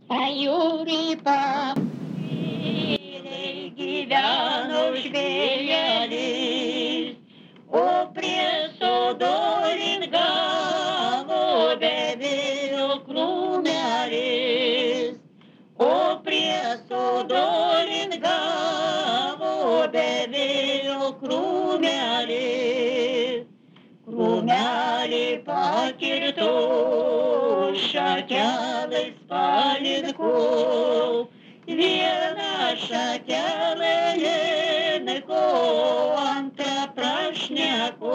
Pajūry papilė gyveno žvėrelis, o prie sodo lingavo bevėjo krūmelis, o prie sodo lingavo bevėjo krūmelis. Krūmelį pakirto, šakelės paliko, vieną šakelę liko, antrą prašneko,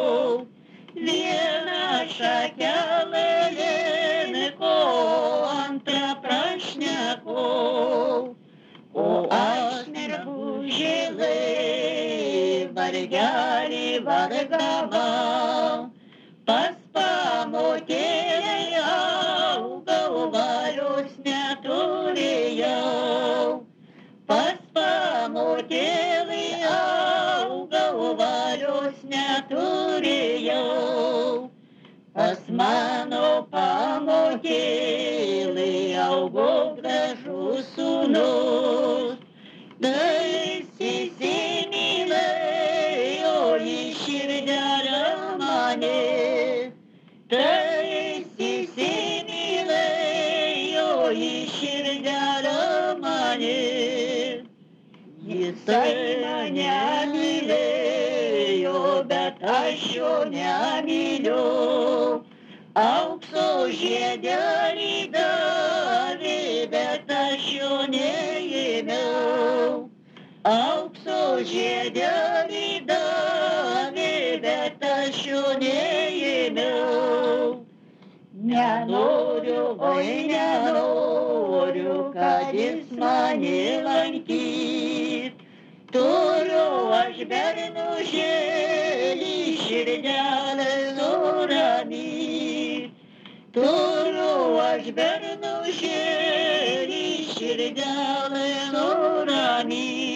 vieną šakelę liko, antrą prašneko, o aš mergužėlė vargelį vargama, pas pamotėlę augau, valios neturėjau. Pas pamotėlę augau, valios neturėjau. Pas mano pamotėlę augo gražus sūnus, tai įsimylėjo į širdelę mane, tai įsimylėjo į širdelę mane. Jisai mane mylėjo, bet aš jo nemyliu, aukso žiedelį davė, bet aš jo neėmiau. Aukso žiedelį davė, bet aš jo neėmiau. Nenoriu, oi nenoriu, kad jis mane lankyt. Turiu aš bernužėlį širdelę nuranyt. Turiu aš bernužėlį širdelę nuranyt.